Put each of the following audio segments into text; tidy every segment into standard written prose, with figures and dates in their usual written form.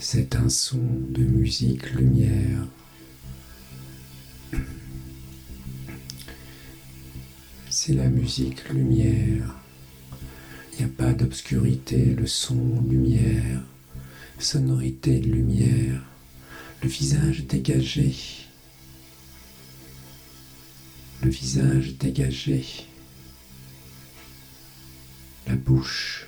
C'est un son de musique lumière. C'est la musique lumière. Il n'y a pas d'obscurité, le son lumière, sonorité de lumière, le visage dégagé, le visage dégagé, la bouche,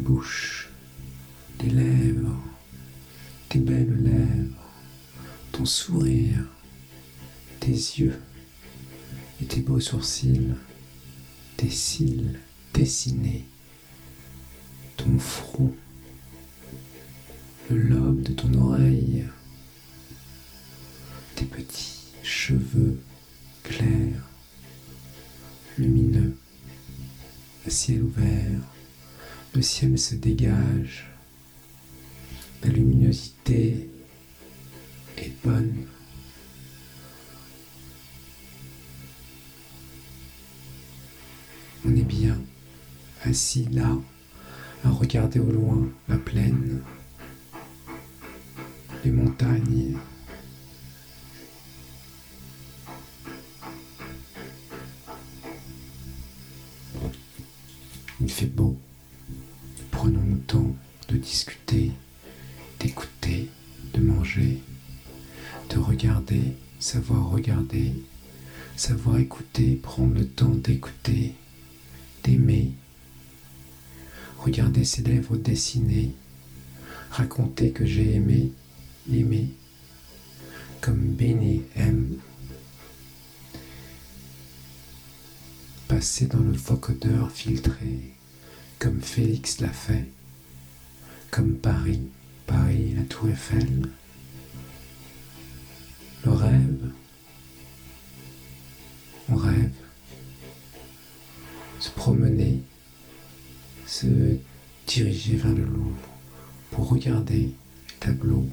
les lèvres, tes belles lèvres, ton sourire, tes yeux et tes beaux sourcils, tes cils dessinés, ton front, le lobe de ton oreille, tes petits cheveux clairs, lumineux, le ciel ouvert, le ciel se dégage, la luminosité est bonne. On est bien assis là, à regarder au loin la plaine, les montagnes. Il fait beau. Prenons le temps de discuter, d'écouter, de manger, de regarder, savoir écouter, prendre le temps d'écouter, d'aimer, regarder ses lèvres dessinées, raconter que j'ai aimé, comme Benny aime, passer dans le vocodeur filtré, comme Félix l'a fait, comme Paris, la Tour Eiffel. Le rêve, on rêve, se promener, se diriger vers le Louvre pour regarder les tableaux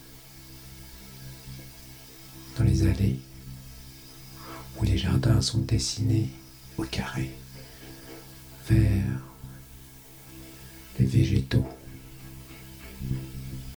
dans les allées où les jardins sont dessinés au carré vers les végétaux.